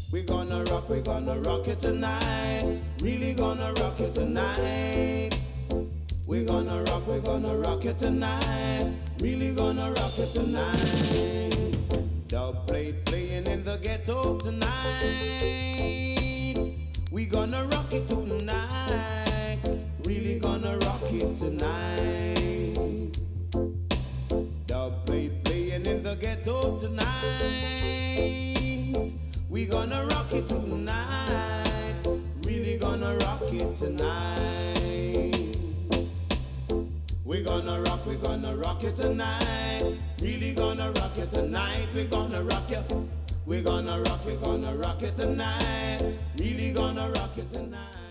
we're gonna rock it tonight. Really gonna rock it tonight. We're gonna rock it tonight. Really gonna rock it tonight. Dub plate playing in the ghetto tonight. We gonna rock it tonight. Really gonna rock it tonight. Dub plate playing in the ghetto tonight. We gonna rock it tonight. Really gonna rock it tonight. We're gonna rock it tonight. Really gonna rock it tonight. We're gonna rock it. We're gonna rock it tonight. Really gonna rock it tonight.